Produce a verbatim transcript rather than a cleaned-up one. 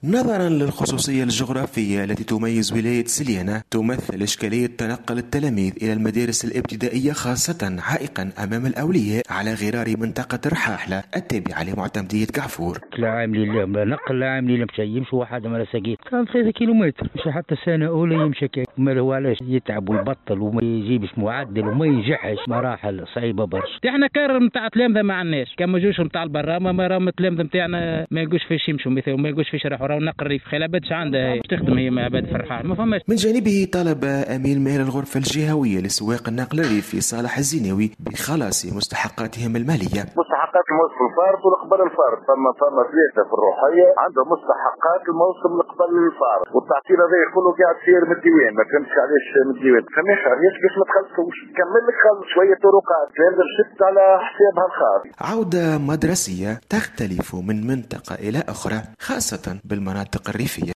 نظرا للخصوصية الجغرافية التي تميز ولاية سليانة، تمثل إشكالية تنقل التلاميذ إلى المدارس الابتدائية خاصة عائقا أمام الأولياء على غرار منطقة الرحاحلة التابعة لمعتمدية كعفور. لا عاملين لهم نقل، لا عاملين لهم شيء، يمشوا واحد من ساقيت كان ثلاثة كيلومتر، مش حتى سنة أولى يمشي كيف، ما هو علاش يتعب ويبطل وما يجيبش معدل وما ينجحش، مراحل صعيبة برشا. احنا كار نتاع تلامذة ما عندناش، كان ما جوش نتاع البرامة ما راهم التلامذة نتاعنا ما يلقوش فيش يمشوا مثلا وما يلقوش فيش يروحوا، راهو نقل الريف خلابتش عندها تخدم هي مع عباد فرحان ما فماش. من جانبه طلب أمين مال الغرفة الجهوية لسواق النقل الريفي صالح الزيناوي بخلاص مستحقاتهم المالية. مستحقات الموسم الفارط والقبل الفارط، فما فما ثلاثة في الروحية عندهم مستحقات الموسم القبل الفارط، والتعطيل هذا كله قاعد يصير من الديوان، ما فهمتش علاش من الديوان، فماش علاش باش ما تخلصوش، كمل لك خلص شوية طرقات لازم شفت على حسابها الخاص. عودة مدرسية تختلف من منطقة إلى أخرى خاصة بالمناطق الريفية.